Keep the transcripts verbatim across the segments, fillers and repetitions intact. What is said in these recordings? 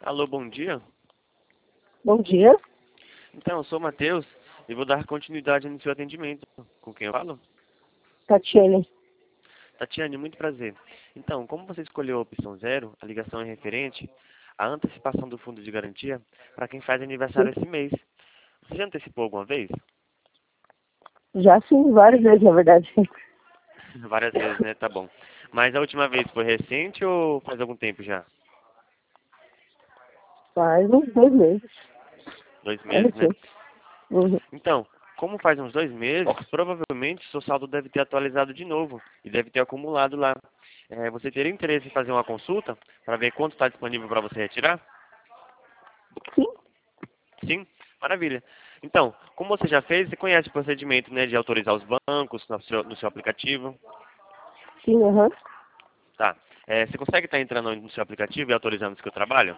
Alô, bom dia. Bom dia, Então, eu sou o Matheus e vou dar continuidade no seu atendimento. Com quem eu falo? Tatiane. Tatiane, muito prazer. Então, como você escolheu a opção zero, a ligação é referente à antecipação do fundo de garantia para quem faz aniversário esse mês. Você já antecipou alguma vez? Já sim, várias vezes, na verdade. Várias vezes, né? Tá bom. Mas a última vez foi recente ou faz algum tempo já? Faz uns dois meses. Dois É meses, né? recente. Uhum. Então, como faz uns dois meses, provavelmente seu saldo deve ter atualizado de novo e deve ter acumulado lá. É, você teria interesse em fazer uma consulta para ver quanto está disponível para você retirar? Sim, Sim? Maravilha. Então, como você já fez, você conhece o procedimento, né, de autorizar os bancos no seu, no seu aplicativo? sim, aham. Tá. É, você consegue estar entrando no seu aplicativo e autorizando o seu trabalho?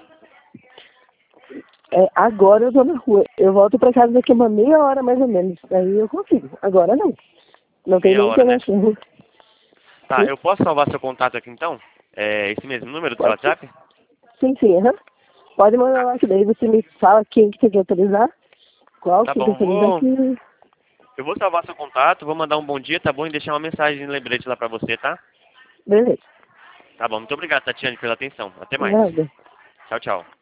É, agora eu tô na rua. Eu volto pra casa daqui a uma meia hora, mais ou menos. Aí eu consigo. Agora não. Não tem Meia nem hora, né? internet na rua. Tá, Sim, eu posso salvar seu contato aqui então? É esse mesmo número do seu pode ser? WhatsApp? Sim, sim, aham. Pode mandar lá, que daí você me fala quem que você quer autorizar, qual Tá que você quer bom, autorizar, vou, que... eu vou salvar seu contato, vou mandar um bom dia, tá bom? E deixar uma mensagem de lembrete lá pra você, tá? Beleza. Tá bom, muito obrigado, Tatiane, pela atenção. Até mais. Nada. Tchau, tchau.